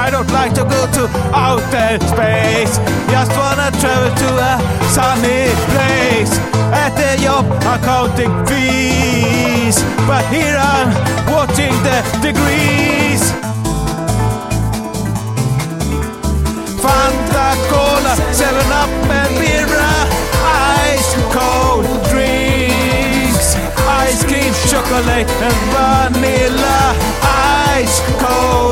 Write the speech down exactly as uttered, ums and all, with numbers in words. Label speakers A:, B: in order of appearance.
A: I don't like to go to outer space. Just wanna travel to a sunny place. At the job I'm counting fees, but here I'm watching the degrees. Fanta, Cola, seven up and beer, ice cold drinks, ice cream, chocolate and vanilla, ice cold